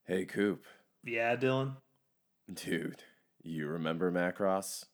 Hey, Coop. Yeah, Dylan. Dude, you remember Macross?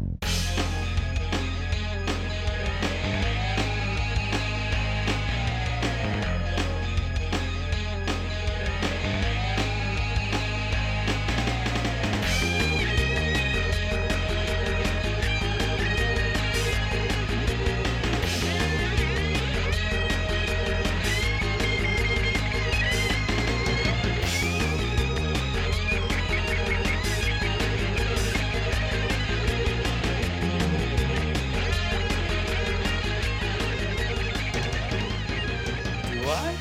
Do I?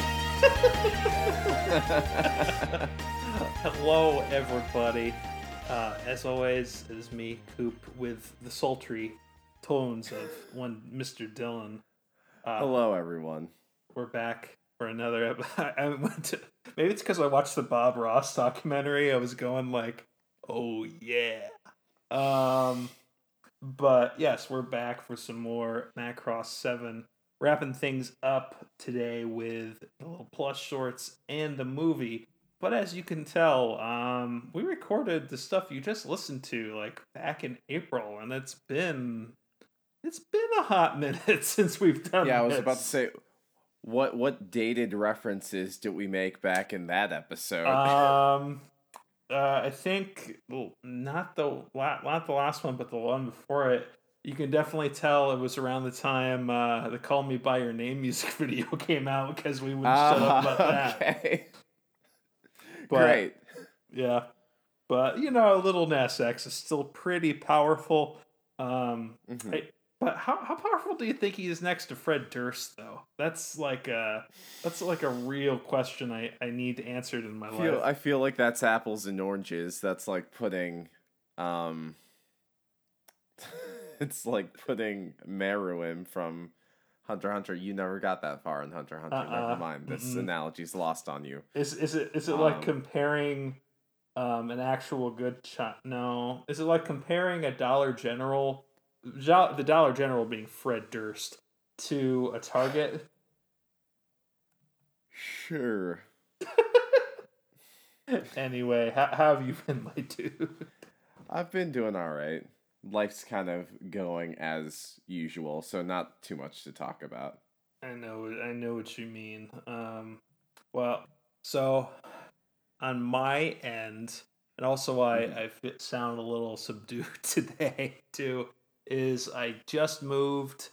Hello, everybody. As always, it is me, Coop, with the sultry tones of one Mr. Dylan. Hello, everyone. We're back for another. I went to. Maybe it's because I watched the Bob Ross documentary. I was going like, "Oh yeah." Um, but yes, we're back for some more Macross 7. Wrapping things up today with the little plus shorts and the movie. But as you can tell, we recorded the stuff you just listened to like back in April, and it's been a hot minute since we've done Yeah, I this. was about to say, what dated references did we make back in that episode? I think not the last one, but the one before it. You can definitely tell it was around the time the "Call Me by Your Name" music video came out because we wouldn't shut up about that. Okay. But Great. yeah, but Little Nas X is still pretty powerful. Mhm. But how powerful do you think he is next to Fred Durst though? That's like a real question I need answered in my life. I feel like that's apples and oranges. That's like putting, um, it's like putting Meruem from Hunter x Hunter. You never got that far in Hunter x Hunter. Never mind. This Mm-mm. analogy's lost on you. Is it like comparing an actual good shot? No. Is it like comparing a Dollar General, the Dollar General being Fred Durst, to a Target? Sure. Anyway, how have you been, my dude? I've been doing all right. Life's kind of going as usual, so not too much to talk about. I know what you mean. Well, so on my end, and also Mhm. I sound a little subdued today too, is I just moved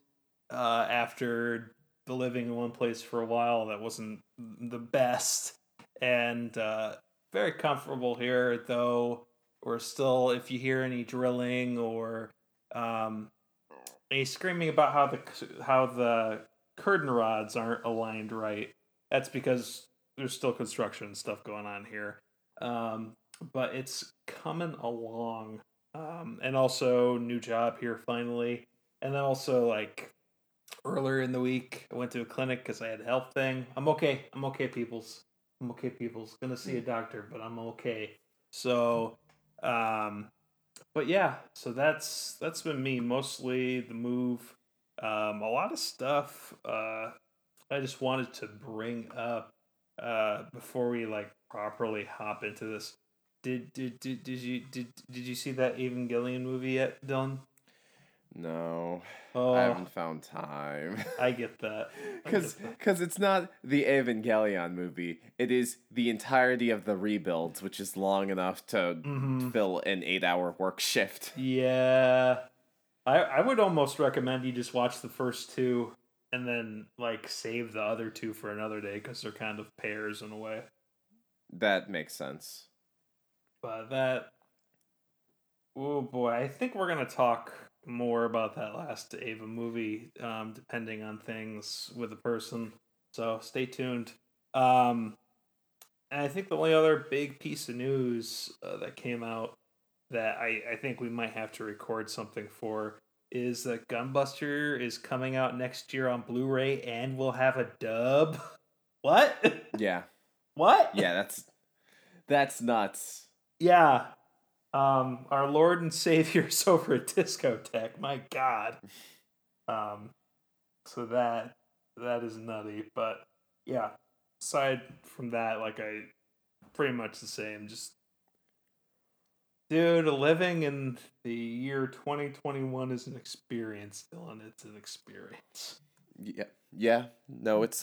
after living in one place for a while that wasn't the best, and very comfortable here, though we're still, if you hear any drilling or um, any screaming about how the curtain rods aren't aligned right, that's because there's still construction and stuff going on here. Um, but it's coming along. And also new job here finally. And then also like earlier in the week, I went to a clinic because I had a health thing. I'm okay. I'm okay, peoples. I'm okay, peoples. Gonna see a doctor, but I'm okay. So, um, but yeah, so that's been me mostly the move. A lot of stuff. I just wanted to bring up before we like properly hop into this. Did you see that Evangelion movie yet, Dylan? No, I Oh, haven't found time. I get that. I Cause, get that. Cause it's not the Evangelion movie. It is the entirety of the rebuilds, which is long enough to Mm-hmm. fill an 8-hour work shift. Yeah. I would almost recommend you just watch the first two and then like save the other two for another day because they're kind of pairs in a way. That makes sense. But that, oh boy, I think we're gonna talk more about that last Ava movie, depending on things with the person. So stay tuned. Um, and I think the only other big piece of news that came out that I think we might have to record something for is that Gunbuster is coming out next year on Blu-ray and we'll have a dub. What? Yeah, What? yeah, that's nuts. Yeah. Our Lord and Savior is over at Discotech. My God. Um, so that is nutty. But yeah, aside from that, like I pretty much the same. Just, dude, living in the year 2021 is an experience, Dylan. It's an experience. Yeah. No, it's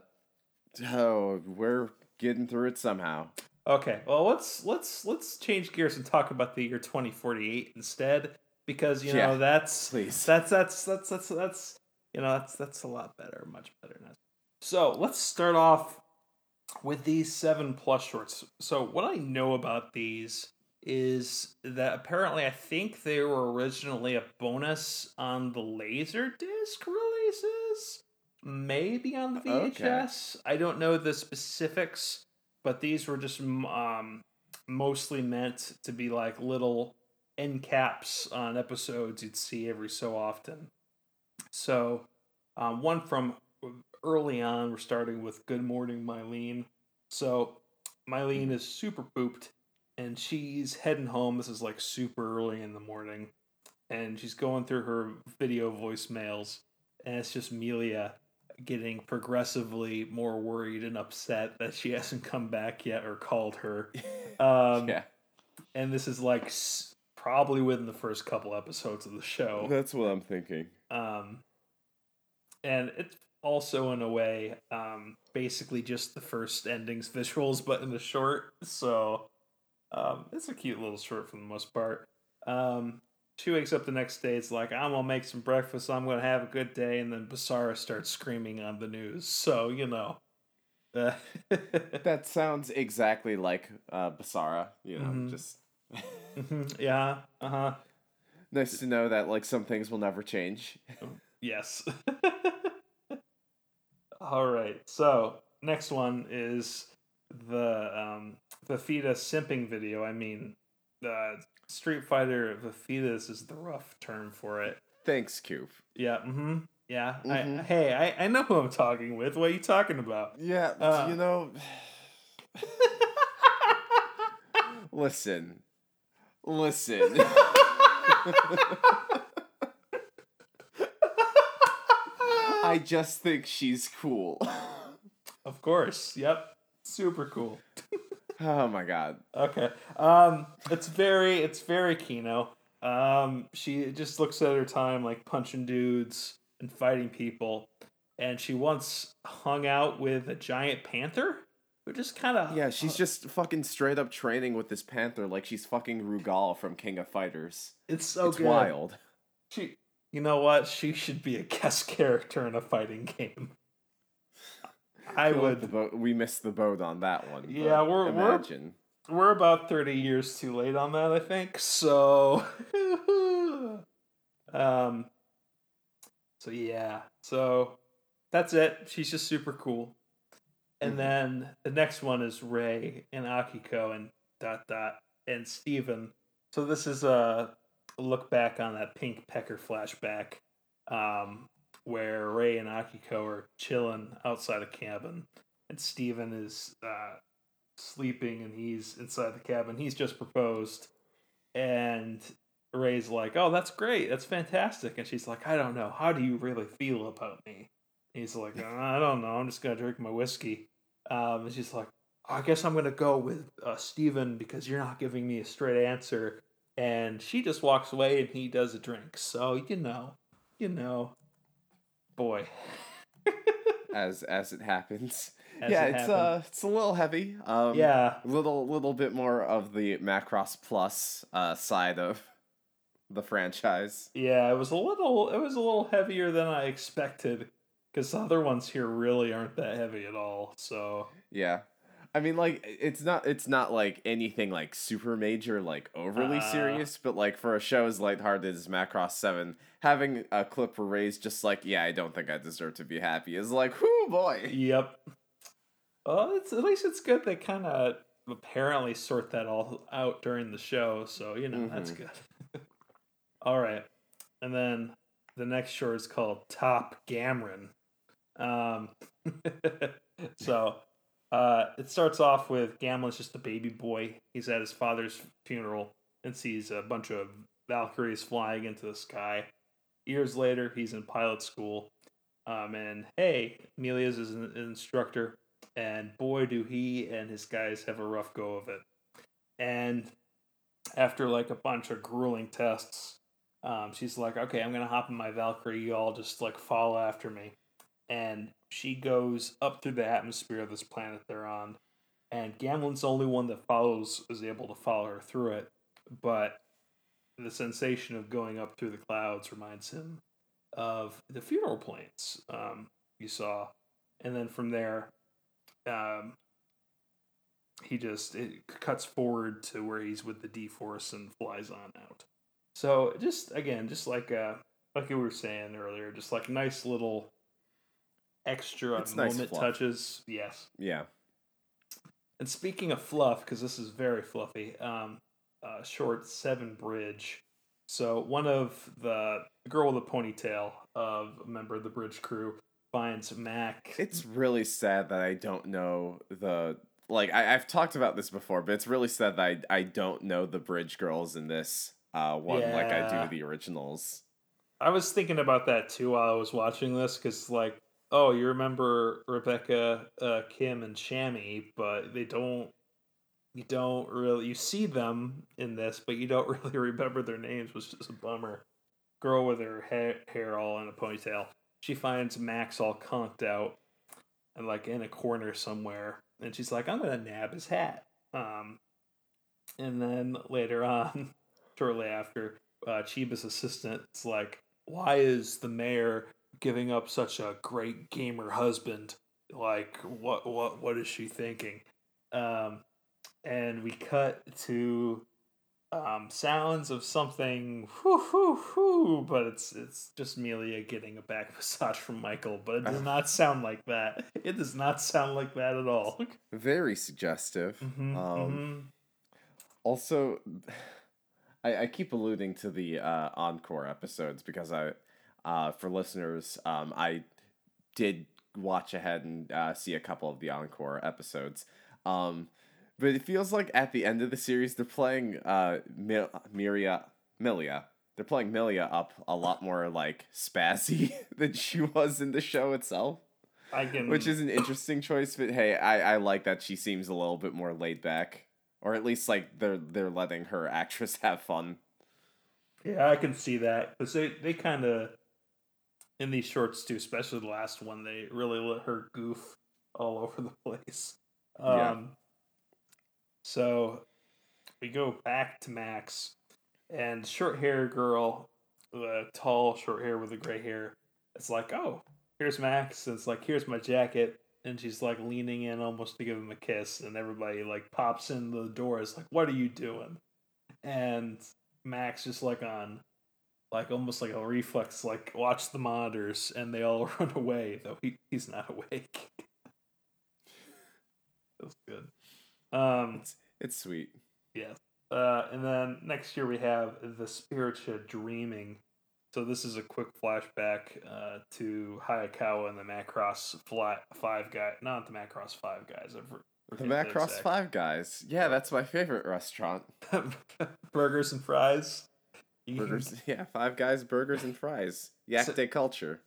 we're getting through it somehow. Okay, well, let's change gears and talk about the year 2048 instead, because that's please. that's a lot better, much better. So let's start off with these 7+ shorts. So what I know about these is that apparently I think they were originally a bonus on the Laserdisc releases, maybe on the VHS. Okay. I don't know the specifics, but these were just mostly meant to be like little end caps on episodes you'd see every so often. So one from early on, we're starting with Good Morning, Mylene. So Mylene is super pooped, and she's heading home. This is like super early in the morning, and she's going through her video voicemails, and it's just Melia getting progressively more worried and upset that she hasn't come back yet or called her. Yeah. And this is like probably within the first couple episodes of the show. That's what I'm thinking. And it's also, in a way, basically just the first ending's visuals, but in the short. So it's a cute little short for the most part. She wakes up the next day. It's like, I'm going to make some breakfast. I'm going to have a good day. And then Basara starts screaming on the news. So, that sounds exactly like Basara, just... Yeah, uh-huh. Nice to know that, like, some things will never change. Yes. All right. So next one is the Vegeta simping video. I mean, the Street Fighter Vegetas is the rough term for it. Thanks, Coop. Yeah. Mm-hmm. Yeah. Mm-hmm. I know who I'm talking with. What are you talking about? Yeah. Listen. I just think she's cool. Of course. Yep. Super cool. Oh my god. Okay. It's very Kino. She just looks at her time like punching dudes and fighting people, and she once hung out with a giant panther, which is kind of... Yeah, she's just fucking straight up training with this panther like she's fucking Rugal from King of Fighters. It's good. Wild. You know what? She should be a guest character in a fighting game. I would. We missed the boat on that one. Yeah, we're about 30 years too late on that, I think. So, so yeah. So that's it. She's just super cool. And then the next one is Rei and Akiko and ... and Steven. So this is a look back on that Pink Pecker flashback, where Rei and Akiko are chilling outside a cabin, and Steven is sleeping, and he's inside the cabin. He's just proposed, and Rei's like, "Oh, that's great, that's fantastic," and she's like, "I don't know, how do you really feel about me?" And he's like, "I don't know, I'm just gonna drink my whiskey." And she's like, "I guess I'm gonna go with Steven because you're not giving me a straight answer." And she just walks away, and he does a drink. So you know, boy. as it happens. It's a little heavy. Yeah, little bit more of the Macross Plus side of the franchise. Yeah, it was a little heavier than I expected, because the other ones here really aren't that heavy at all. So yeah. I mean, like, it's not like anything like super major, like overly serious, but like for a show as lighthearted as Macross 7, having a clip where Rei's just like, yeah, I don't think I deserve to be happy, is like, whoo boy. Yep. Well, at least it's good they kind of apparently sort that all out during the show, so that's good. All right, and then the next short is called Top Gamron. So. It starts off with Gamlen's just a baby boy. He's at his father's funeral and sees a bunch of Valkyries flying into the sky. Years later, he's in pilot school. And hey, Melia's is an instructor. and boy, do he and his guys have a rough go of it. And after like a bunch of grueling tests, she's like, "Okay, I'm gonna hop in my Valkyrie. You all just like follow after me." And she goes up through the atmosphere of this planet they're on. And Gamlen's the only one that is able to follow her through it. But the sensation of going up through the clouds reminds him of the funeral planes you saw. And then from there, it cuts forward to where he's with the D-Force and flies on out. So just like we were saying earlier, just like nice little extra it's nice moment touches. Yes. Yeah. And speaking of fluff, because this is very fluffy, short 7 bridge. So one of the girl with a ponytail of a member of the bridge crew finds Mac. It's really sad that I don't know I've talked about this before, but it's really sad that I don't know the bridge girls in this one like I do the originals. I was thinking about that too while I was watching this, because like, oh, you remember Rebecca, Kim, and Shammy, but you see them in this, but you don't really remember their names, which is a bummer. Girl with her hair all in a ponytail. She finds Max all conked out and like in a corner somewhere, and she's like, "I'm gonna nab his hat." And then later on, shortly after, Chiba's assistant's like, "Why is the mayor giving up such a great gamer husband? Like, what is she thinking?" And we cut to sounds of something, but it's just Melia getting a back massage from Michael, but it does not sound like that. It does not sound like that at all. Very suggestive. Also, I keep alluding to the encore episodes because for listeners, I did watch ahead and see a couple of the encore episodes. But it feels like at the end of the series, they're playing Milia. They're playing Milia up a lot more like spazzy than she was in the show itself. Which is an interesting choice, but hey, I like that she seems a little bit more laid back, or at least like they're letting her actress have fun. Yeah, I can see that, because they kind of in these shorts too, especially the last one, they really let her goof all over the place. Yeah. So we go back to Max, and short hair girl, tall short hair with the gray hair. It's like, "Oh, here's Max." And it's like, "Here's my jacket," and she's like leaning in almost to give him a kiss, and everybody like pops in the door. It's like, "What are you doing?" And Max just like on, like almost like a reflex, like watch the monitors, and they all run away, though he's not awake. Feels good. It's sweet. Yes. And then next year we have the Spiritia Dreaming. So this is a quick flashback to Hayakawa and the Macross Five Guys. Not the Macross Five Guys. The Macross Five Guys. Yeah, that's my favorite restaurant. Burgers and fries. Burgers. Yeah, Five Guys, burgers and fries. Yak Day culture.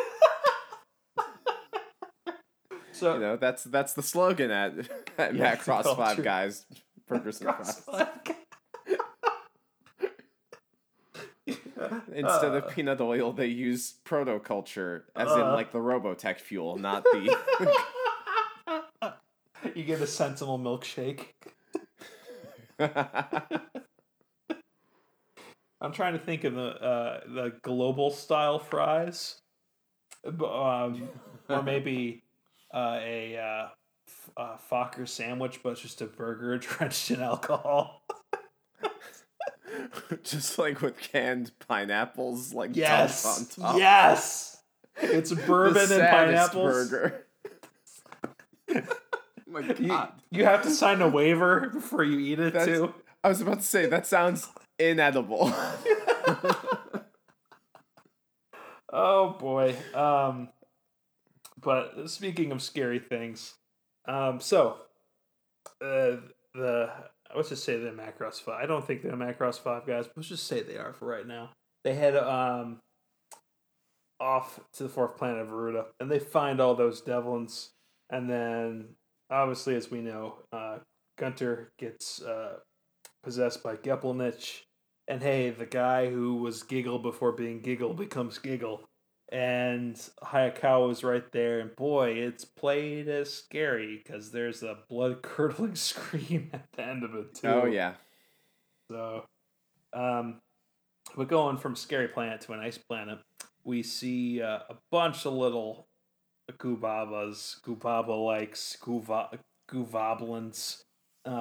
So, you know, that's the slogan at Macross Five Guys, burgers and fries. Instead of peanut oil, they use proto-culture, as in like the Robotech fuel, not the... You get a Sentinel milkshake. I'm trying to think of the global style fries, or maybe a Fokker sandwich, but just a burger drenched in alcohol. Just like with canned pineapples, like yes, dumped on top. Yes, it's bourbon and pineapples. Burger. My God, you have to sign a waiver before you eat it too. I was about to say that sounds inedible. Oh boy. But speaking of scary things, let's just say they're Macross 5. I don't think they're Macross 5 guys, but let's just say they are for right now. They head off to the fourth planet of Veruda, and they find all those Devlins, and then obviously, as we know, Gunter gets possessed by Gepelnich, and hey, the guy who was Giggle before being Giggle becomes Giggle, and Hayakawa is right there, and boy, it's played as scary because there's a blood curdling scream at the end of it too. Oh yeah. So, but going from scary planet to an ice planet, we see a bunch of little Goobaba likes, Goovoblins,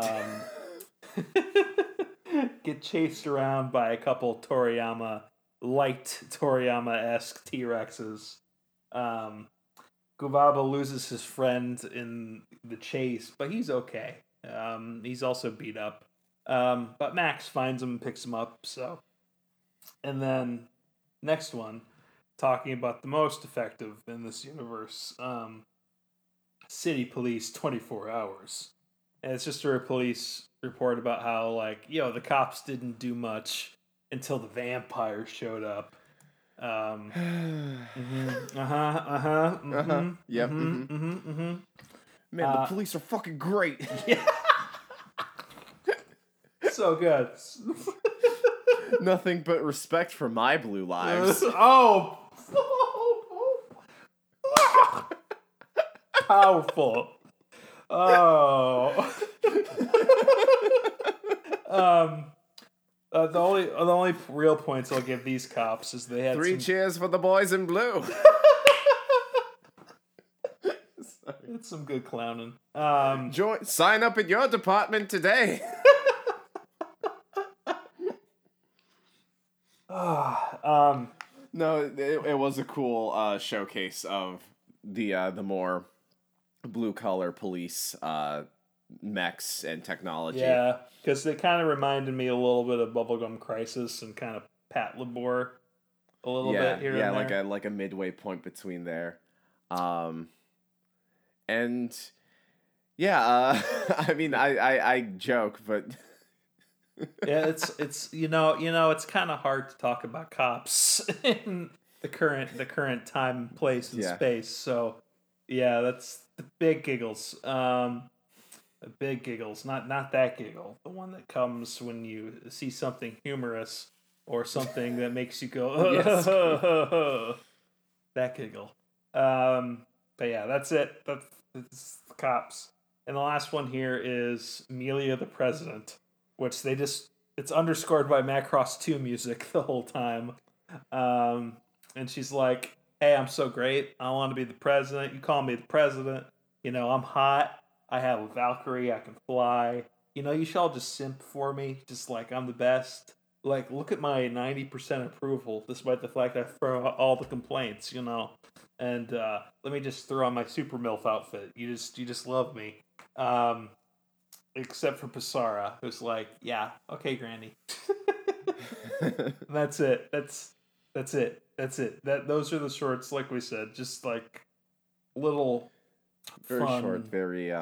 get chased around by a couple light Toriyama-esque T-Rexes. Goobaba loses his friend in the chase, but he's okay. He's also beat up. But Max finds him and picks him up, so. And then, next one, talking about the most effective in this universe, City Police 24 Hours. And it's just a police report about how, like, the cops didn't do much until the vampires showed up. Yep. Man, the police are fucking great. Yeah. So good. Nothing but respect for my blue lives. Powerful. Oh. The only real points I'll give these cops is they had 3 cheers for the boys in blue. It's some good clowning. Sign up at your department today. No, it was a cool showcase of the more blue collar police mechs and technology. Yeah, because they kind of reminded me a little bit of Bubblegum Crisis and kind of Pat Labor a little bit here and there. Yeah, like a midway point between there. And yeah, I mean, I joke, but yeah, it's it's kind of hard to talk about cops in the current time, place, and space. So yeah, that's the big giggles. The big giggles, not that giggle, the one that comes when you see something humorous or something that makes you go that giggle. But yeah, that's it. That's the cops. And the last one here is Amelia the President, which it's underscored by Macross 2 music the whole time. And she's like, hey, I'm so great. I want to be the president. You call me the president. I'm hot. I have a Valkyrie. I can fly. You should all just simp for me. Just like, I'm the best. Like, look at my 90% approval, despite the fact I throw out all the complaints, And let me just throw on my Super MILF outfit. You just love me. Except for Basara, who's like, yeah, okay, Granny. That's it. That's it. Those are the shorts, like we said, just like little very fun. Short, very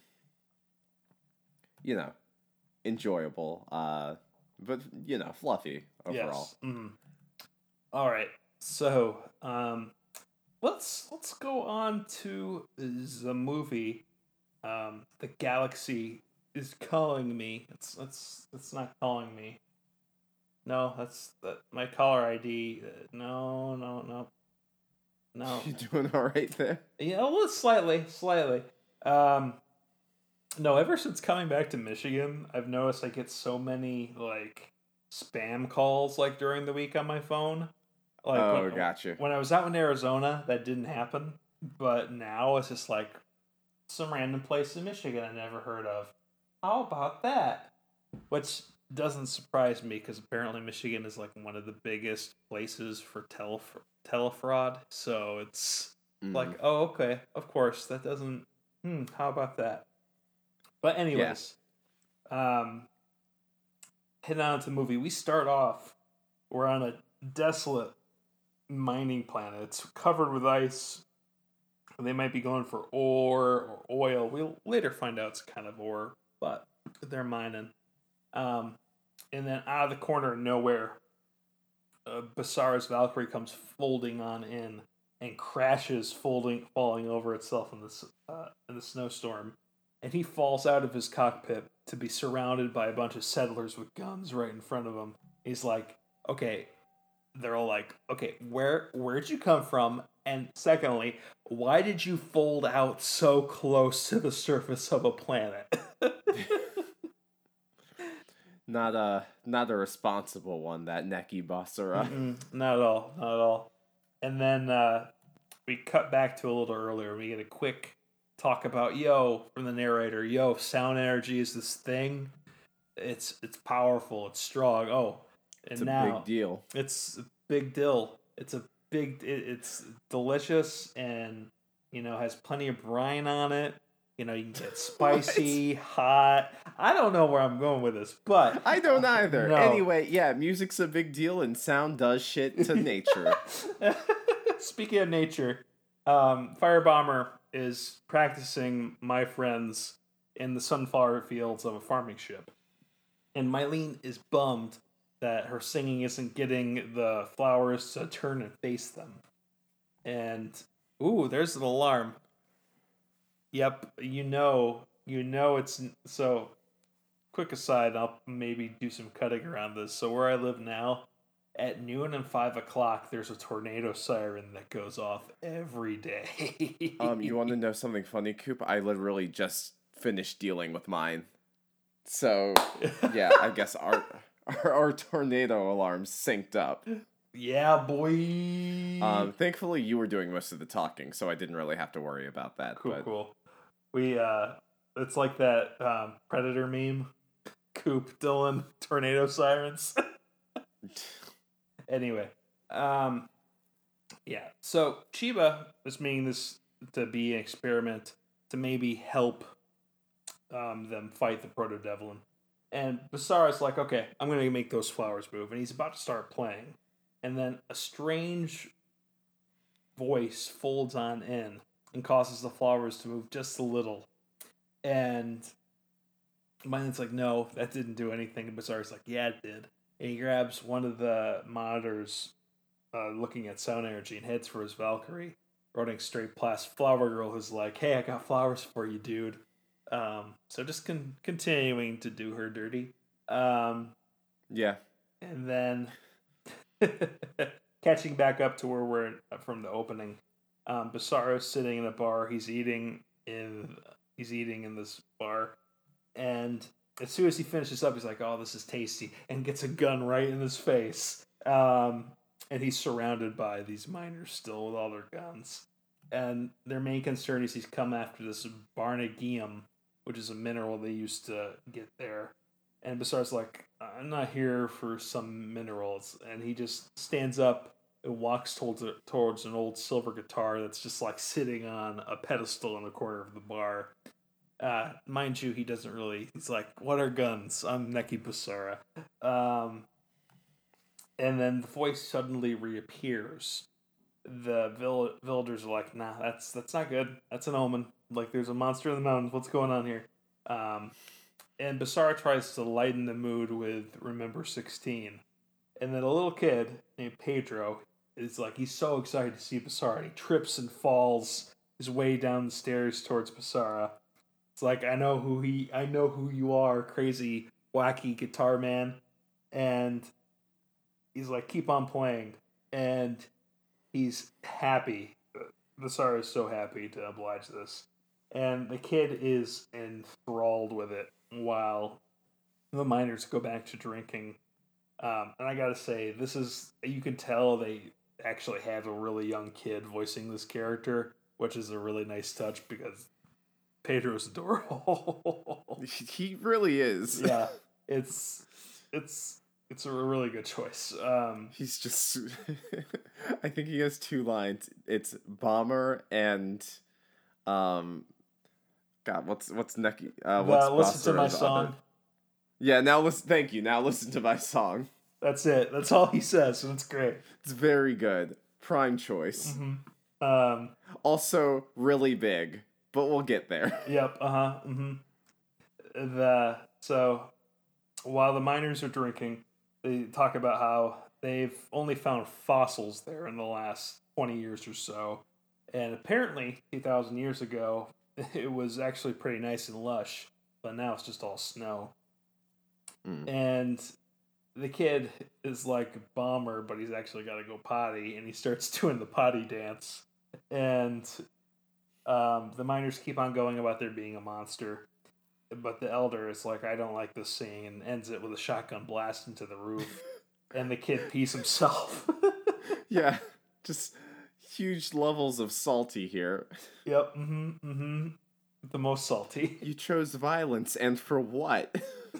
enjoyable, but fluffy overall. Yes. Mm-hmm. All right, so let's go on to the movie. The Galaxy is calling me. It's not calling me. No, that's my caller ID. No. You doing all right there? Yeah, well, slightly. No, ever since coming back to Michigan, I've noticed I get so many like spam calls like during the week on my phone. Like, gotcha. When I was out in Arizona, that didn't happen, but now it's just like some random place in Michigan I never heard of. How about that? Which doesn't surprise me because apparently Michigan is like one of the biggest places for telefraud. So it's like, oh, okay, of course, that doesn't. How about that? But anyways, heading on to the movie. We start off. We're on a desolate mining planet. It's covered with ice. They might be going for ore or oil. We'll later find out it's kind of ore, but they're mining. And then out of the corner of nowhere, Basara's Valkyrie comes folding on in and crashes, falling over itself in the snowstorm. and he falls out of his cockpit to be surrounded by a bunch of settlers with guns right in front of him. He's like, okay, they're all like, okay, where'd you come from? And secondly, why did you fold out so close to the surface of a planet? Not a responsible one, that Neki Basara. Not at all, not at all. And then we cut back to a little earlier. We get a quick talk about, from the narrator, sound energy is this thing. It's powerful, it's strong. Oh, and It's a now big deal. it's a big deal. It's delicious and has plenty of brine on it. You can get spicy, hot. I don't know where I'm going with this, but I don't either. No. Anyway, yeah, music's a big deal and sound does shit to nature. Speaking of nature, Firebomber is practicing my friends in the sunflower fields of a farming ship. And Mylene is bummed that her singing isn't getting the flowers to turn and face them. And, there's an alarm. Yep, it's... So, quick aside, I'll maybe do some cutting around this. So where I live now, at noon and 5 o'clock, there's a tornado siren that goes off every day. You want to know something funny, Coop? I literally just finished dealing with mine. So, yeah, I guess our tornado alarms synced up. Yeah, boy. Thankfully, you were doing most of the talking, so I didn't really have to worry about that. Cool. We, it's like that Predator meme. Coop, Dylan, tornado sirens. Anyway, so Chiba is making this to be an experiment to maybe help them fight the Proto-Devlin. And Basara's like, okay, I'm going to make those flowers move. And he's about to start playing. And then a strange voice folds on in and causes the flowers to move just a little. And Mylan's like, no, that didn't do anything. And Basara's like, yeah, it did. And he grabs one of the monitors looking at sound energy and heads for his Valkyrie, running straight past Flower Girl, who's like, hey, I got flowers for you, dude. So just continuing to do her dirty. Yeah. And then catching back up to where we're from the opening. Basaro's sitting in a bar. He's eating in this bar. And as soon as he finishes up, he's like, oh, this is tasty. And gets a gun right in his face. And he's surrounded by these miners still with all their guns. And their main concern is he's come after this Barnagium, which is a mineral they used to get there. And Basar's like, I'm not here for some minerals. And he just stands up and walks towards an old silver guitar that's just like sitting on a pedestal in the corner of the bar. Mind you, he doesn't really... He's like, what are guns? I'm Neki Basara. And then the voice suddenly reappears. The villagers are like, nah, that's not good. That's an omen. Like, there's a monster in the mountains. What's going on here? And Basara tries to lighten the mood with Remember 16. And then a little kid named Pedro is like, he's so excited to see Basara. He trips and falls his way down the stairs towards Basara. It's like, I know who you are, crazy, wacky guitar man. And he's like, keep on playing. And he's happy. Basara is so happy to oblige this. And the kid is enthralled with it while the miners go back to drinking. And I gotta say, you can tell they actually have a really young kid voicing this character, which is a really nice touch because Pedro's adorable. He really is. Yeah, it's a really good choice. He's just... I think he has two lines. It's Bomber and... God, what's Neki? What's listen to my song. Other... Yeah, now listen. Thank you. Now listen to my song. That's it. That's all he says, and it's great. It's very good. Prime choice. Mm-hmm. Also, really big, but we'll get there. Yep. So while the miners are drinking, they talk about how they've only found fossils there in the last 20 years or so, and apparently 2,000 years ago, it was actually pretty nice and lush, but now it's just all snow. Mm. And the kid is like a bomber, but he's actually got to go potty, and he starts doing the potty dance. And the miners keep on going about there being a monster, but the elder is like, I don't like this scene, and ends it with a shotgun blast into the roof. And the kid pees himself. Yeah, just huge levels of salty here. Yep, the most salty. You chose violence, and for what?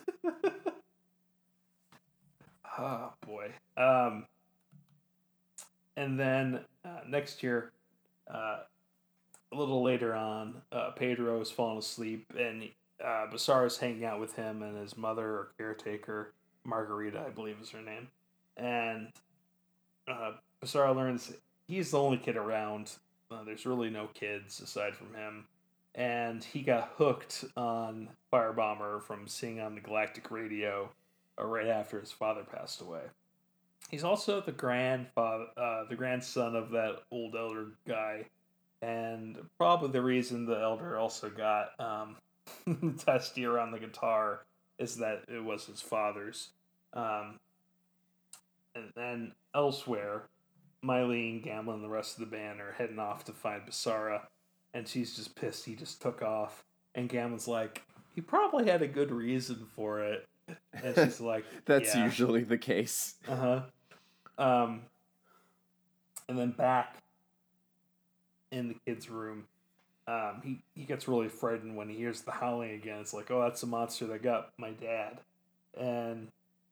Oh, boy. And then next year, a little later on, Pedro is falling asleep, and Basara's hanging out with him and his mother or caretaker, Margarita, I believe is her name. And Basara learns he's the only kid around. There's really no kids aside from him. And he got hooked on Firebomber from seeing on the galactic radio right after his father passed away. He's also the grandson of that old elder guy, and probably the reason the elder also got testy around the guitar is that it was his father's. And then elsewhere, Mylene, Gamla, and the rest of the band are heading off to find Basara, and she's just pissed he just took off. And Gamla's like, he probably had a good reason for it. And she's like, That's yeah. usually the case. And then back in the kid's room, he gets really frightened when he hears the howling again. It's like, oh, that's the monster that got my dad. And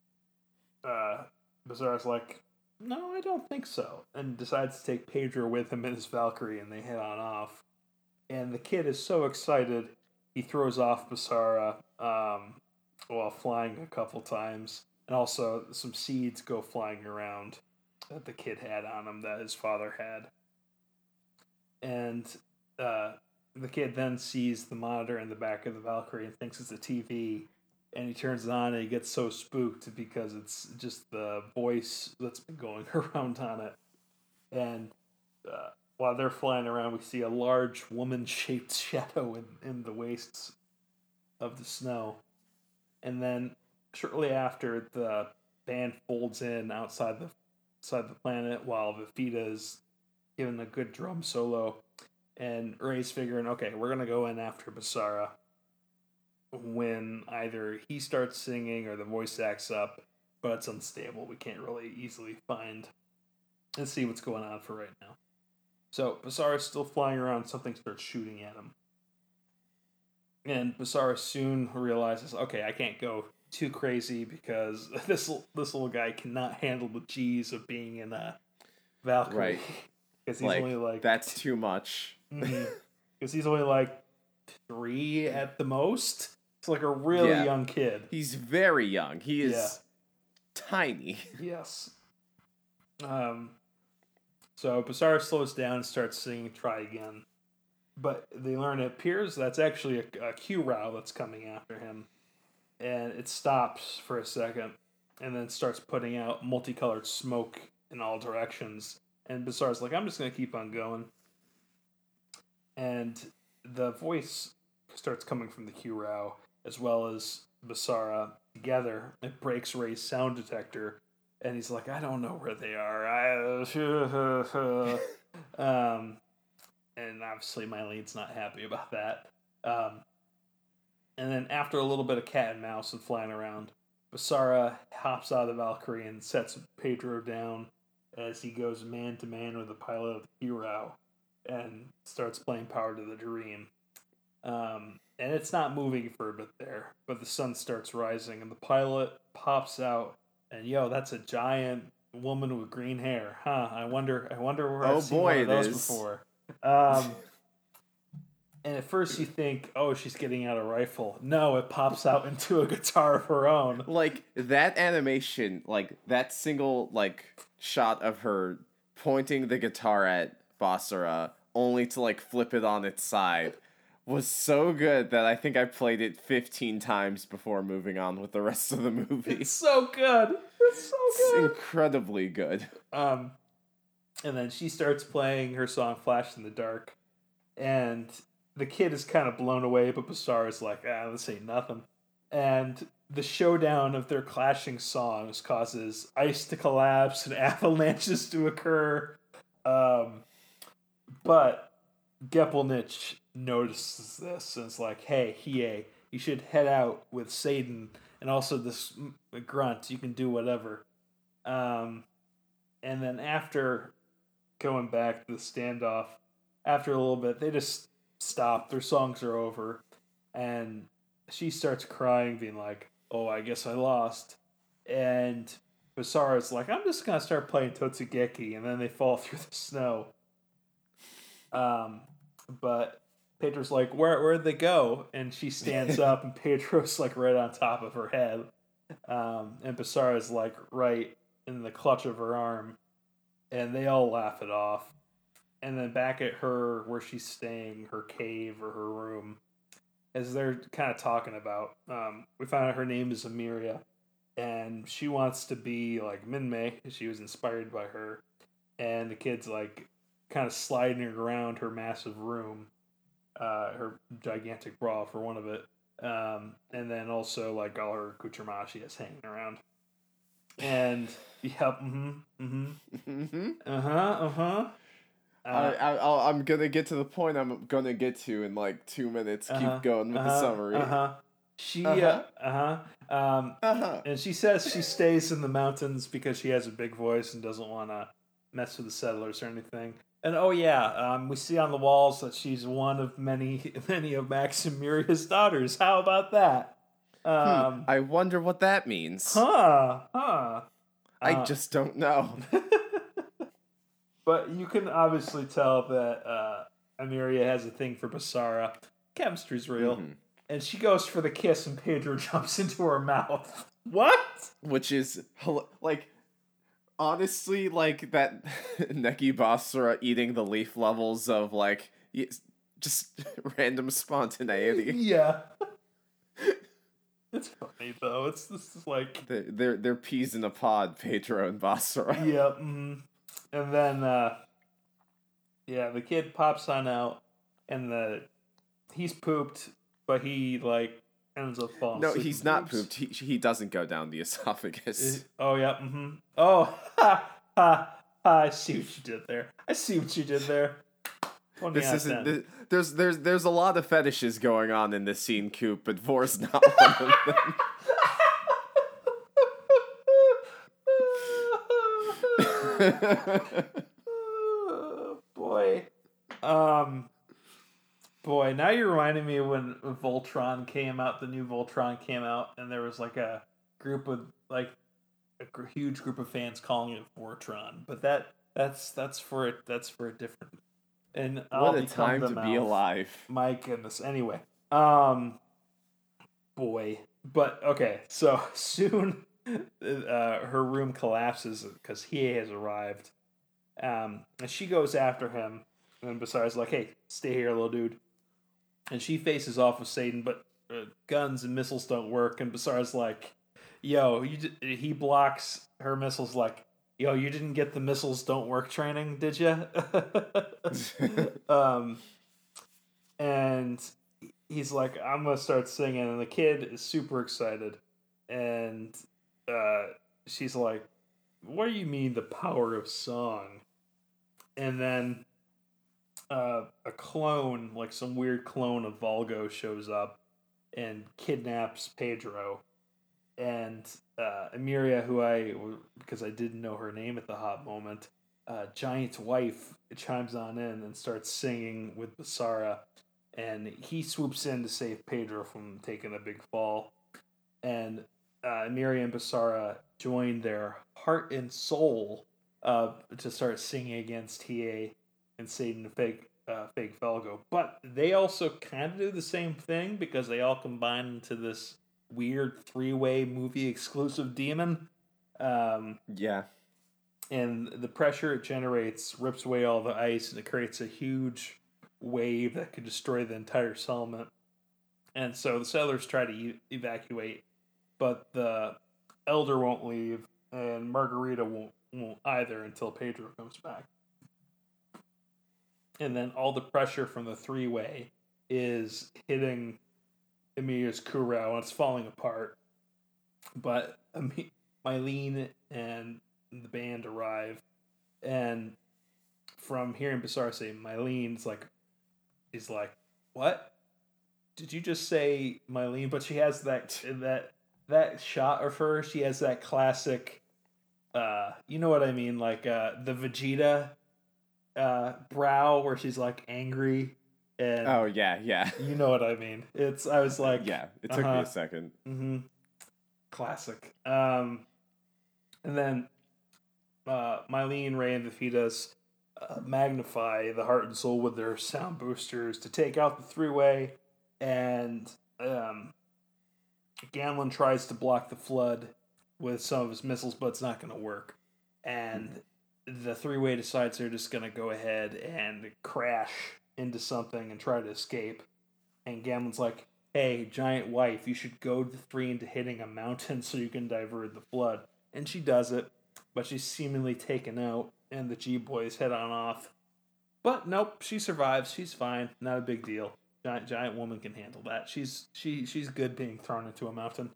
Basara's like, no, I don't think so. And decides to take Pedro with him in his Valkyrie, and they head on off. And the kid is so excited, he throws off Basara while flying a couple times. And also, some seeds go flying around that the kid had on him that his father had. And the kid then sees the monitor in the back of the Valkyrie and thinks it's a TV. And he turns it on and he gets so spooked because it's just the voice that's been going around on it. And while they're flying around, we see a large woman-shaped shadow in the wastes of the snow. And then shortly after, the band folds in outside the planet while Vifida is giving a good drum solo. And Ray's figuring, okay, we're going to go in after Basara when either he starts singing or the voice acts up, but it's unstable. We can't really easily find and see what's going on for right now. So Basara's still flying around. Something starts shooting at him. And Basara soon realizes, okay, I can't go too crazy because this little guy cannot handle the G's of being in a Valkyrie. Right. Because he's only like... That's too much. Because he's only like 3 at the most. It's like a really young kid. He's very young. He is tiny. Yes. So Basara slows down and starts singing Try Again. But they learn it appears that's actually a Q-Row that's coming after him. And it stops for a second and then starts putting out multicolored smoke in all directions. And Basara's like, I'm just going to keep on going. And the voice starts coming from the Q-Row as well as Basara together. It breaks Ray's sound detector. And he's like, I don't know where they are. And obviously Mylene's not happy about that. And then after a little bit of cat and mouse and flying around, Basara hops out of the Valkyrie and sets Pedro down as he goes man-to-man with the pilot of the Q-Row and starts playing Power to the Dream. And it's not moving for a bit there, but the sun starts rising and the pilot pops out and, that's a giant woman with green hair. Huh, I wonder where I've seen one of those before. And at first you think, oh, she's getting out a rifle. No, it pops out into a guitar of her own. Like, that animation, like, that single, like, shot of her pointing the guitar at Basara, only to, like, flip it on its side, was so good that I think I played it 15 times before moving on with the rest of the movie. It's so good. It's incredibly good. And then she starts playing her song Flash in the Dark. And the kid is kind of blown away, but Basara's like, this ain't nothing. And the showdown of their clashing songs causes ice to collapse and avalanches to occur. But Gepelnich notices this and is like, hey, Hiei, you should head out with Satan and also this grunt. You can do whatever. And then after going back to the standoff, after a little bit, they just stop. Their songs are over. And she starts crying, being like, oh, I guess I lost. And Basara's like, I'm just going to start playing Totsugeki. And then they fall through the snow. But Pedro's like, where'd they go? And she stands up, and Pedro's like right on top of her head. And Basara's like right in the clutch of her arm. And they all laugh it off. And then back at her, where she's staying, her cave or her room, as they're kind of talking about, we find out her name is Emiria. And she wants to be like Minmay. She was inspired by her. And the kid's like kind of sliding around her massive room, her gigantic bra for one of it, and then also like all her accoutrements she has hanging around. And I'm gonna get to the point I'm gonna get to in like 2 minutes. Keep going with the summary. And she says she stays in the mountains because she has a big voice and doesn't want to mess with the settlers or anything. And we see on the walls that she's one of many of Max and Miria's daughters. How about that? I wonder what that means. I just don't know. But you can obviously tell that Emiria has a thing for Basara. Chemistry's real. Mm-hmm. And she goes for the kiss, and Pedro jumps into her mouth. What? Which is, like, honestly, like, that Neki Basara eating the leaf levels of, like, just random spontaneity. Yeah. It's funny, though. This is like... They're peas in a pod, Pedro and Basara. Yeah, And then, the kid pops on out, and he's pooped, but he, like, ends up falling asleep. No, he's not pooped. He doesn't go down the esophagus. Oh, yeah, Oh, I see what you did there. This isn't... There's a lot of fetishes going on in this scene, Coop, but Vor's not one of them. Boy, now you're reminding me when Voltron came out, the new Voltron came out, and there was like a group of like a huge group of fans calling it Vortron, but that's for a different. And what a time to be alive! My goodness. Anyway, boy, but okay, so soon. Her room collapses because he has arrived. And she goes after him. And Basara's like, hey, stay here, little dude. And she faces off with Satan, but guns and missiles don't work. And Basara's like, yo, he blocks her missiles like, yo, you didn't get the missiles don't work training, did you? And he's like, I'm going to start singing. And the kid is super excited. And she's like, what do you mean the power of song? And then a clone, like some weird clone of Volgo, shows up and kidnaps Pedro. And Emiria, because I didn't know her name at the hot moment, Giant's wife chimes on in and starts singing with Basara. And he swoops in to save Pedro from taking a big fall. And Emiria and Basara join their heart and soul to start singing against Hiei and Satan fake Velgo. But they also kind of do the same thing because they all combine into this weird 3-way movie exclusive demon. Yeah. And the pressure it generates rips away all the ice, and it creates a huge wave that could destroy the entire settlement. And so the settlers try to evacuate, but the elder won't leave, and Margarita won't either until Pedro comes back. And then all the pressure from the 3-way is hitting Emilia's Kurao and it's falling apart. But Mylene and the band arrive, and from hearing Basara say Mylene's like, he's like, what? Did you just say Mylene? But she has that shot of her. She has that classic, you know what I mean, like the Vegeta brow where she's like angry. And oh yeah, you know what I mean. I was like, yeah. It took me a second. Mm-hmm. Classic. And then Mylene, Ray, and Vifitas magnify the heart and soul with their sound boosters to take out the three-way, and Gamlen tries to block the flood with some of his missiles, but it's not going to work. And the three-way decides they're just going to go ahead and crash into something and try to escape. And Gamlen's like, hey, giant wife, you should goad the three into hitting a mountain so you can divert the flood. And she does it, but she's seemingly taken out, and the G-Boys head on off. But nope, she survives. She's fine. Not a big deal. Giant woman can handle that. She's good being thrown into a mountain.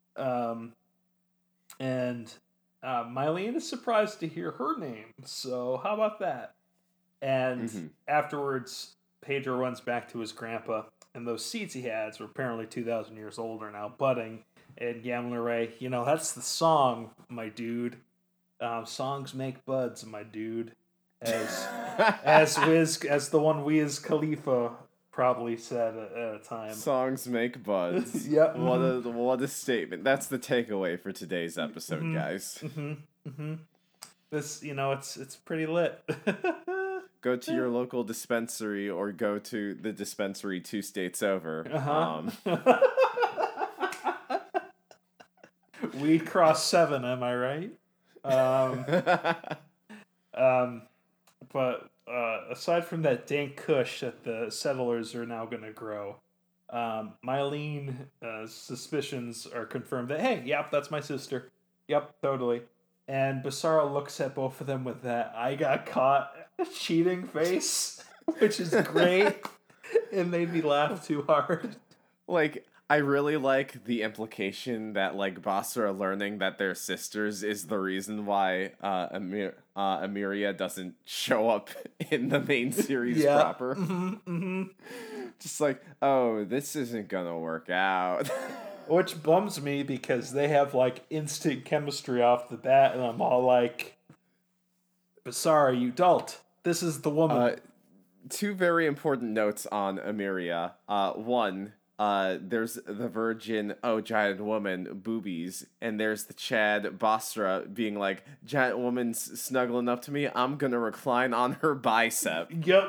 And Mylene is surprised to hear her name. So how about that? And afterwards, Pedro runs back to his grandpa, and those seeds he had were apparently 2,000 years old, are now budding. And Gamlen Ray, that's the song, my dude. Songs make buds, my dude. As the one Wiz Khalifa probably said at a time. Songs make buds. Yep. What a statement. That's the takeaway for today's episode, guys. This, it's pretty lit. Go to your local dispensary or go to the dispensary 2 states over. Weed cross 7, am I right? But aside from that dank kush that the settlers are now going to grow, Mylene's suspicions are confirmed that, hey, yep, that's my sister. Yep, totally. And Basara looks at both of them with that I got caught cheating face, which is great. It made me laugh too hard. Like, I really like the implication that, like, Basara learning that they're sisters is the reason why Emilia doesn't show up in the main series proper. Just like, oh, this isn't gonna work out. Which bums me because they have, like, instant chemistry off the bat, and I'm all like, Basara, you dolt. This is the woman. 2 very important notes on Emilia. One, there's the virgin, giant woman, boobies, and there's the Chad Basra being like, giant woman's snuggling up to me, I'm gonna recline on her bicep. Yep.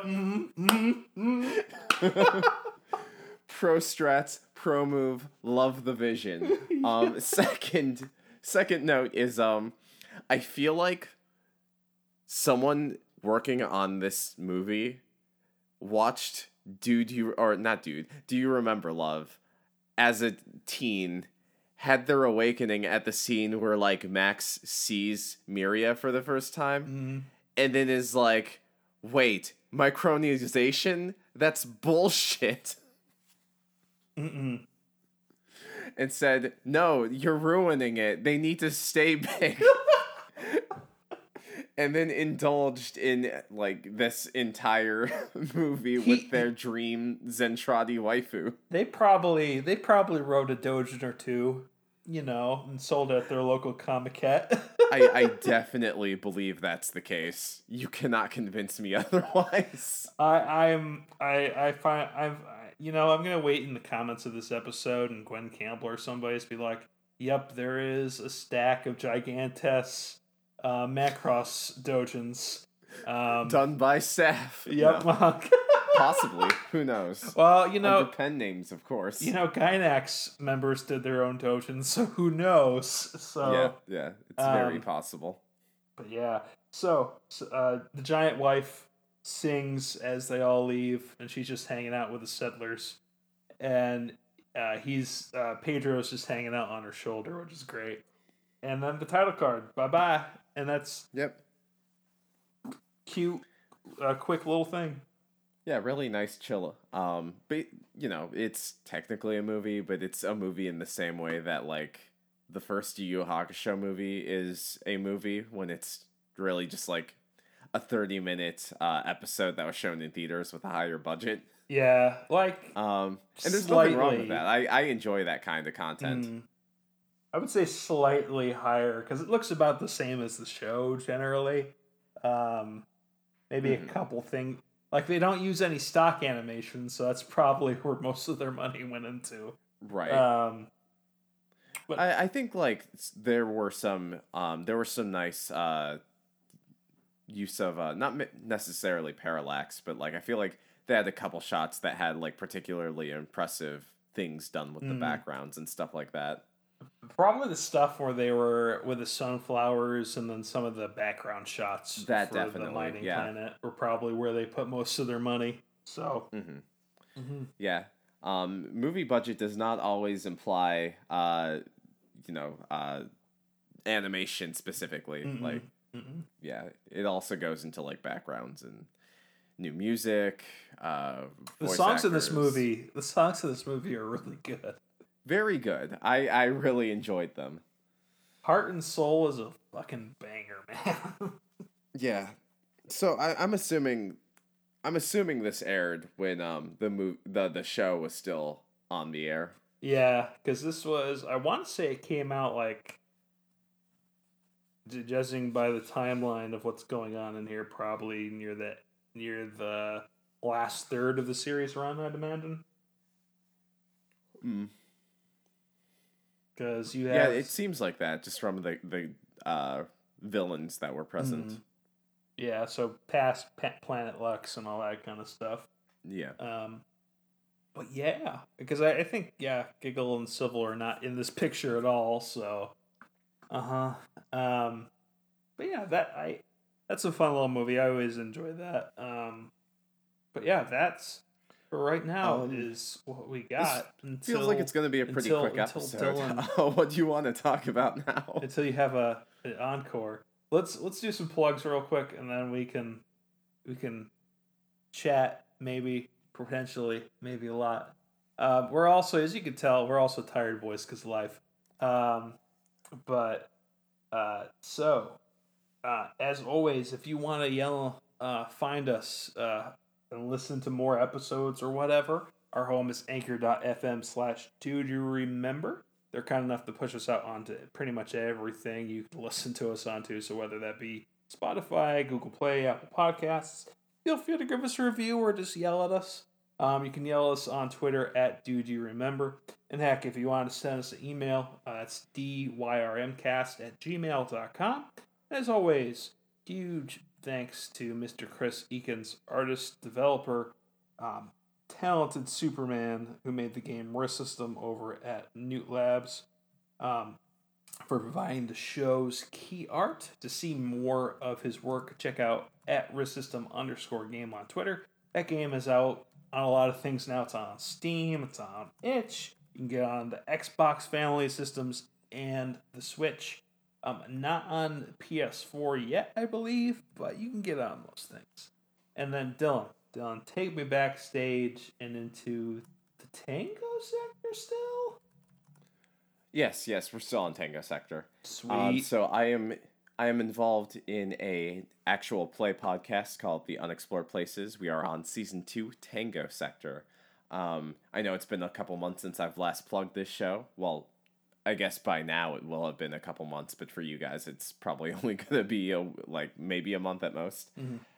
Pro strats, pro move, love the vision. Second note is, I feel like someone working on this movie watched Do You Remember Love as a teen, had their awakening at the scene where, like, Max sees Miria for the first time, and then is like, wait, micronization? That's bullshit. And said, no, you're ruining it. They need to stay big. And then indulged in, like, this entire movie with their dream Zentradi waifu. They probably wrote a doujin or two, and sold it at their local comiket. I definitely believe that's the case. You cannot convince me otherwise. I'm gonna wait in the comments of this episode, and Gwen Campbell or somebody to be like, "Yep, there is a stack of Gigantes Macross doujins done by Saf." Yep, no. Possibly. Who knows? Well, under pen names, of course. Gynax members did their own doujins, so who knows? So yeah, it's very possible. But yeah, so the giant wife sings as they all leave, and she's just hanging out with the settlers, and Pedro's just hanging out on her shoulder, which is great. And then the title card, bye, and that's cute, quick little thing. Yeah, really nice chill. But you know, it's technically a movie, but it's a movie in the same way that like the first Yu Yu Hakusho movie is a movie when it's really just like a 30-minute episode that was shown in theaters with a higher budget. Yeah, like And there's nothing wrong with slightly. that. I enjoy that kind of content. I would say slightly higher because it looks about the same as the show generally. Um, Maybe a couple things like they don't use any stock animation, so that's probably where most of their money went into. Right. But I think like there were some nice use of not necessarily parallax, but like I feel like they had a couple shots that had like particularly impressive things done with the backgrounds and stuff like that. probably the stuff where they were with the sunflowers and then some of the background shots That for definitely, the mining yeah. planet were probably where they put most of their money. So Yeah. Movie budget does not always imply animation specifically. Like yeah, it also goes into like backgrounds and new music, the voice songs in this actors. movie are really good. Very good. I really enjoyed them. Heart and Soul is a fucking banger, man. Yeah. So I'm assuming this aired when the show was still on the air. Yeah, because this was, I want to say it came out like, judging by the timeline of what's going on in here, probably near the last third of the series run, I'd imagine. Because you have, Yeah, it seems like that just from the villains that were present. yeah, so past Planet Lux and all that kind of stuff. Yeah. But yeah, because I think Giggle and Civil are not in this picture at all. So, but yeah, that's a fun little movie. I always enjoy that. But yeah, that's for right now is what we got. Until, feels like it's going to be a pretty quick episode. What do you want to talk about now? Until you have an encore. Let's do some plugs real quick, and then we can chat maybe. Potentially, maybe a lot. We're also, as you can tell, we're also tired boys because of life. As always, if you want to find us and listen to more episodes or whatever, our home is anchor.fm/dude you remember. They're kind enough to push us out onto pretty much everything you can listen to us onto. So whether that be Spotify, Google Play, Apple Podcasts, feel free to give us a review or just yell at us. You can yell at us on Twitter at DudeYouRemember. And heck, if you want to send us an email, that's dyrmcast@gmail.com. As always, huge thanks to Mr. Chris Eakins, artist, developer, talented Superman who made the game Risk System over at Newt Labs, for providing the show's key art. To see more of his work, check out at @risksystem_game on Twitter. That game is out on a lot of things now. It's on Steam, it's on itch. You can get on the Xbox family systems and the Switch. Not on PS4 yet, I believe, but you can get on most things. And then Dylan, take me backstage and into the Tango sector still? Yes, we're still on Tango Sector. Sweet. So I am involved in a actual play podcast called The Unexplored Places. We are on season 2, Tango Sector. I know it's been a couple months since I've last plugged this show. Well, I guess by now it will have been a couple months, but for you guys, it's probably only gonna be maybe a month at most.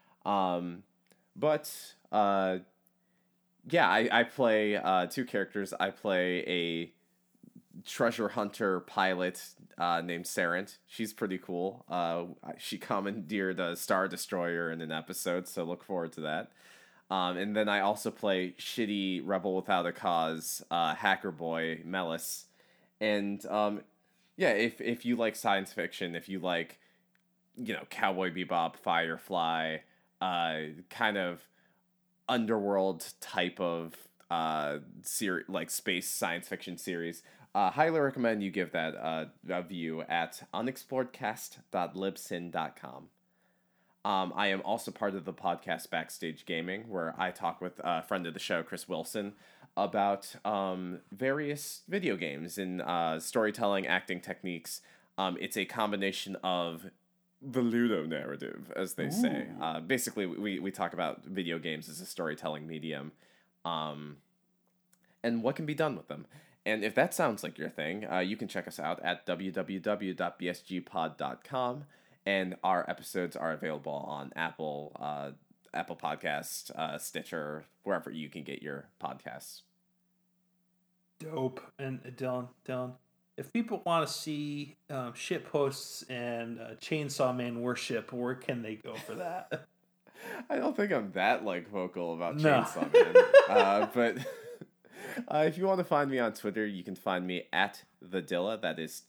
Yeah, I play 2 characters. I play a treasure hunter pilot named Sarant. She's pretty cool. She commandeered a Star Destroyer in an episode, so look forward to that. And then I also play shitty Rebel Without a Cause hacker boy Melis. And yeah, if you like science fiction, if you like, Cowboy Bebop, Firefly, kind of underworld type of like space science fiction series, highly recommend you give that a view at unexploredcast.libsyn.com. I am also part of the podcast Backstage Gaming, where I talk with a friend of the show, Chris Wilson, about various video games and storytelling, acting techniques. It's a combination of the Ludo narrative, as they say. Basically, we talk about video games as a storytelling medium, and what can be done with them. And if that sounds like your thing, you can check us out at www.bsgpod.com. And our episodes are available on Apple Podcast, Stitcher, wherever you can get your podcasts. Dope. And Dylan, if people want to see shit posts and Chainsaw Man worship, where can they go for that? I don't think I'm that vocal about No. Chainsaw Man, but if you want to find me on Twitter, you can find me at the Dilla. That is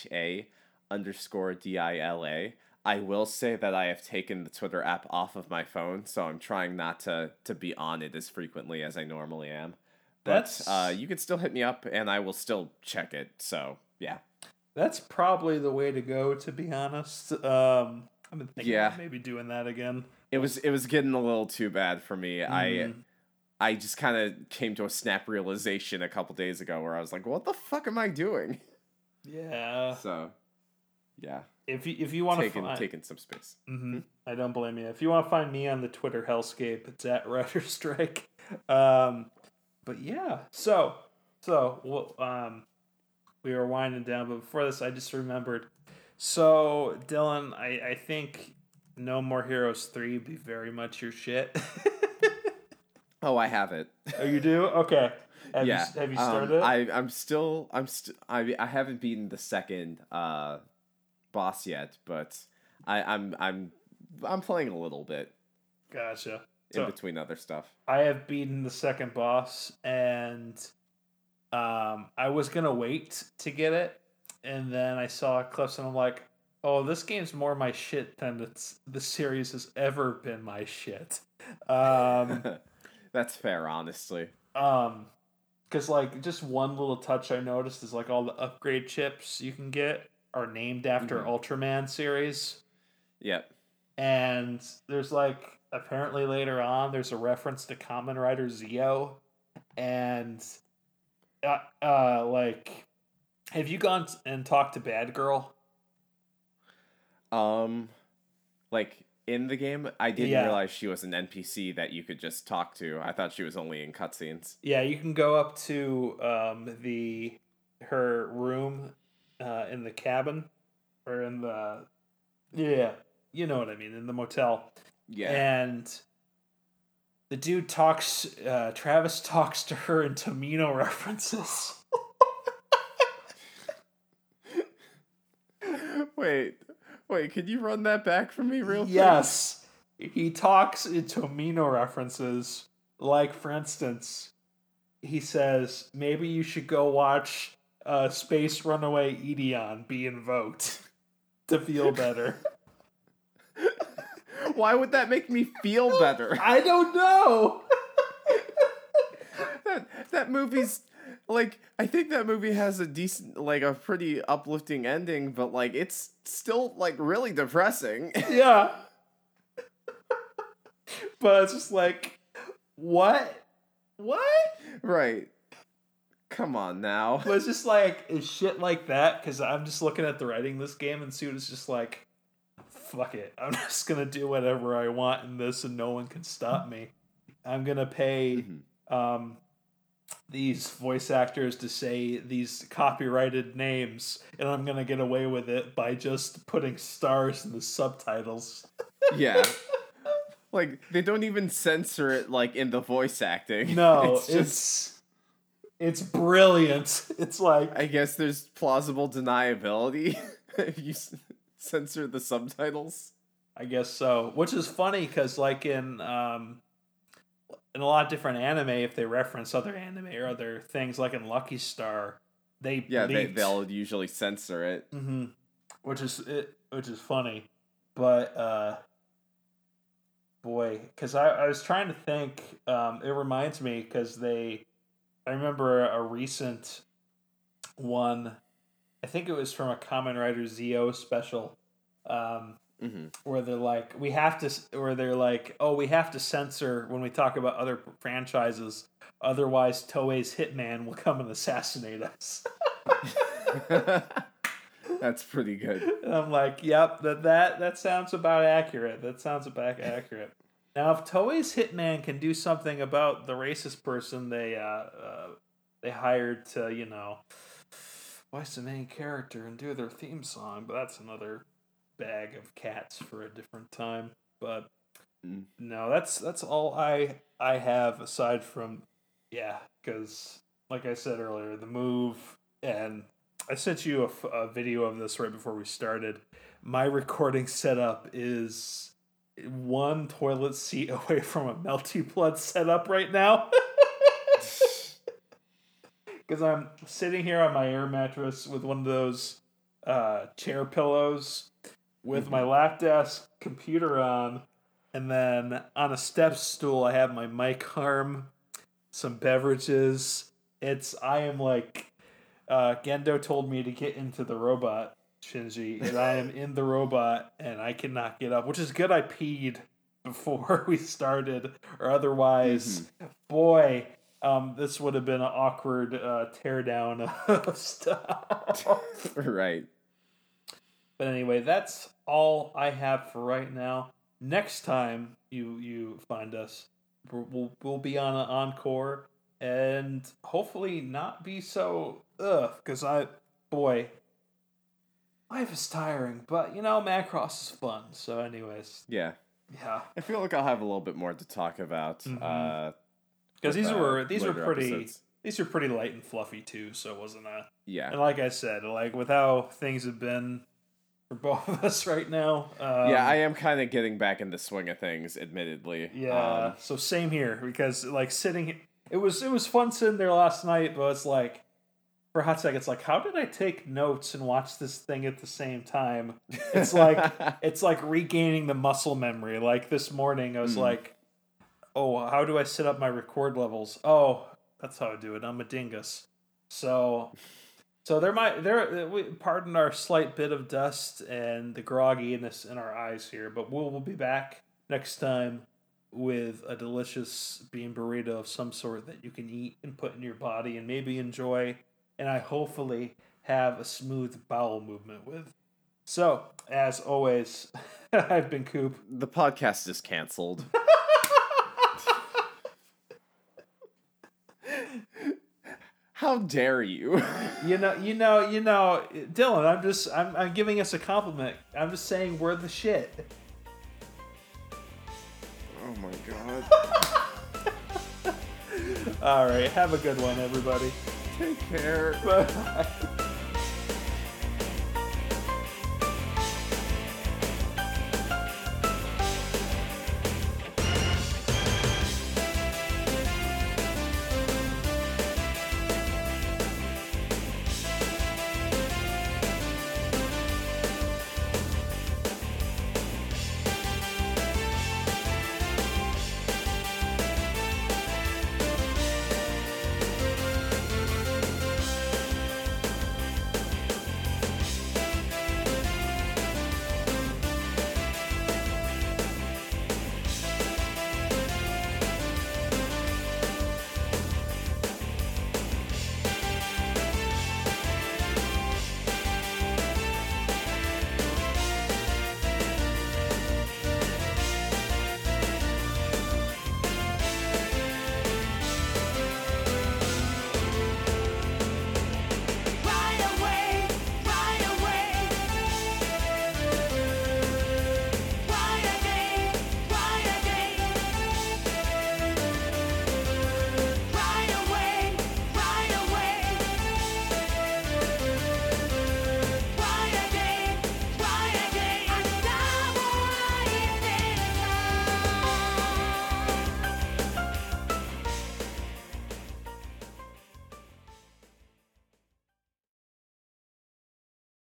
THA_DILA. I will say that I have taken the Twitter app off of my phone, so I'm trying not to be on it as frequently as I normally am. But you can still hit me up, and I will still check it. So yeah, that's probably the way to go. To be honest, I've been thinking about maybe doing that again. It was getting a little too bad for me. I just kind of came to a snap realization a couple days ago where I was like, "What the fuck am I doing?" Yeah. So, yeah. If you want to taking some space. Mm-hmm. I don't blame you. If you want to find me on the Twitter hellscape, it's at Rider Strike. But yeah, so we were winding down, but before this, I just remembered. So Dylan, I think No More Heroes 3 would be very much your shit. Oh, I have it. Oh, you do? Okay. Have you started it? I haven't beaten the second boss yet, but I'm playing a little bit. Gotcha. In between other stuff. I have beaten the second boss, and I was gonna wait to get it, and then I saw clips, and I'm like, oh, this game's more my shit than the series has ever been my shit. That's fair, honestly. Because just one little touch I noticed is all the upgrade chips you can get are named after Ultraman series. Yep. And there's apparently later on there's a reference to Kamen Rider Zeo, and have you gone and talked to Bad Girl? In the game, I didn't realize she was an NPC that you could just talk to. I thought she was only in cutscenes. Yeah, you can go up to her room in the cabin, or in the you know what I mean, in the motel. Yeah. And the dude talks, Travis talks to her in Tomino references. Wait, can you run that back for me real quick? Yes. He talks in Tomino references. For instance, he says, maybe you should go watch Space Runaway Ideon be invoked to feel better. Why would that make me feel better? I don't know. that movie's I think that movie has a decent, a pretty uplifting ending, but it's still really depressing. Yeah. But it's just what? Right. Come on now. But it's just is shit like that, because I'm just looking at the writing of this game, and Suit is just fuck it. I'm just gonna do whatever I want in this, and no one can stop me. I'm gonna pay these voice actors to say these copyrighted names, and I'm gonna get away with it by just putting stars in the subtitles. Yeah. They don't even censor it in the voice acting. No, it's brilliant. It's I guess there's plausible deniability if you censor the subtitles. I guess so. Which is funny because in a lot of different anime, if they reference other anime or other things, in Lucky Star, they'll usually censor it. Mm-hmm. Which is funny, but boy, because I was trying to think. It reminds me because I remember a recent one. I think it was from a Kamen Rider Zeo special. where they're like, we have to censor when we talk about other franchises, otherwise Toei's Hitman will come and assassinate us. That's pretty good. And I'm like, yep, that sounds about accurate. Now, if Toei's Hitman can do something about the racist person they hired to, voice the main character and do their theme song, but that's another bag of cats for a different time. But no, that's all I have aside from, because like I said earlier, the move, and I sent you a video of this right before we started. My recording setup is one toilet seat away from a Melty Blood setup right now. Because I'm sitting here on my air mattress with one of those chair pillows with my lap desk computer on, and then on a step stool I have my mic arm, some beverages. I am like, Gendo told me to get into the robot, Shinji, and I am in the robot and I cannot get up, which is good I peed before we started, or otherwise, boy, this would have been an awkward teardown of stuff. Right. But anyway, that's all I have for right now. Next time you find us, we'll be on an encore, and hopefully not be so because life is tiring, but Macross is fun. So anyways, yeah, I feel like I'll have a little bit more to talk about. Because these were pretty episodes. These are pretty light and fluffy too, so it wasn't a And like I said, like with how things have been for both of us right now. I am kind of getting back in the swing of things, admittedly. Yeah. So same here, because like it was fun sitting there last night, but it's like for a hot second, it's like, how did I take notes and watch this thing at the same time? It's like regaining the muscle memory. Like this morning, I was like, oh, how do I set up my record levels? Oh, that's how I do it. I'm a dingus. So pardon our slight bit of dust and the grogginess in our eyes here, but we'll be back next time with a delicious bean burrito of some sort that you can eat and put in your body and maybe enjoy, and I hopefully have a smooth bowel movement with. So, as always, I've been Coop. The podcast is canceled. How dare you? You know, Dylan, I'm giving us a compliment. I'm just saying we're the shit. Oh my god. All right, have a good one, everybody. Take care. Bye.